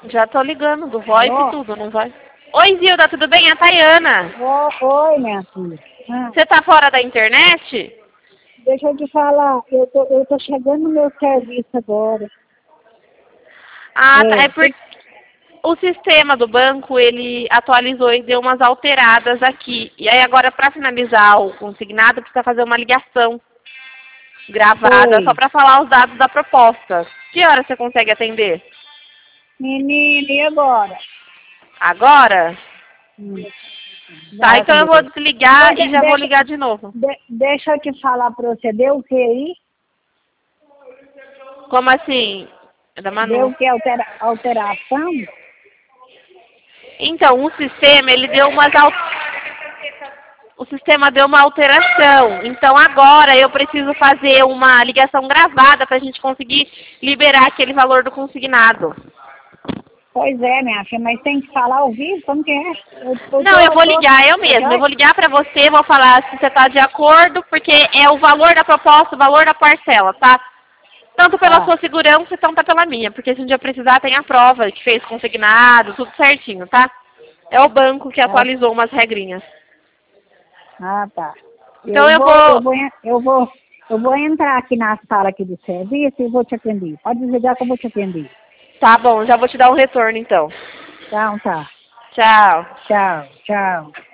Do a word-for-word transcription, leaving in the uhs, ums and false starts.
Já tô ligando, do VoIP e Alô? tudo, não vai? Oi, Zilda, tudo bem? É a Tayana. Ô, oi, minha filha. Ah, Você tá fora da internet? deixa eu te falar, eu tô, eu tô chegando no meu serviço agora. Ah, tá. É, É porque o sistema do banco, ele atualizou e deu umas alteradas aqui. E aí agora, para finalizar o consignado, precisa fazer uma ligação gravada só sei. para falar os dados da proposta. Que hora você consegue atender? Menina, e agora? Agora? Hum, Tá, vai então eu comigo vou aí. desligar Ô, e de- já vou deixa, ligar de novo. de- deixa eu te falar pra você, deu o que aí? Como assim? É da Deu Manu. o que altera, alteração? Então, o sistema, ele deu umas al... o sistema deu uma alteração. Então agora eu preciso fazer uma ligação gravada para a gente conseguir liberar aquele valor do consignado. Pois é, minha filha, mas tem que falar ao vivo, como que é? Eu, eu Não, eu tô, vou tô, ligar, eu eu mesmo. Eu já, vou ligar para você, vou falar se você está de acordo, porque é o valor da proposta, o valor da parcela, tá? Tanto pela tá, sua segurança, tanto pela minha, porque se um dia precisar tem a prova que fez consignado, tudo certinho, tá? É o banco que tá, atualizou umas regrinhas. ah, tá. Então Eu eu vou, eu vou... vou, eu vou, eu vou entrar aqui na sala aqui do serviço e vou te atender. Pode desligar que eu vou te atender. Tá bom, já vou te dar um retorno então. Então tá. Tchau. Tchau, tchau.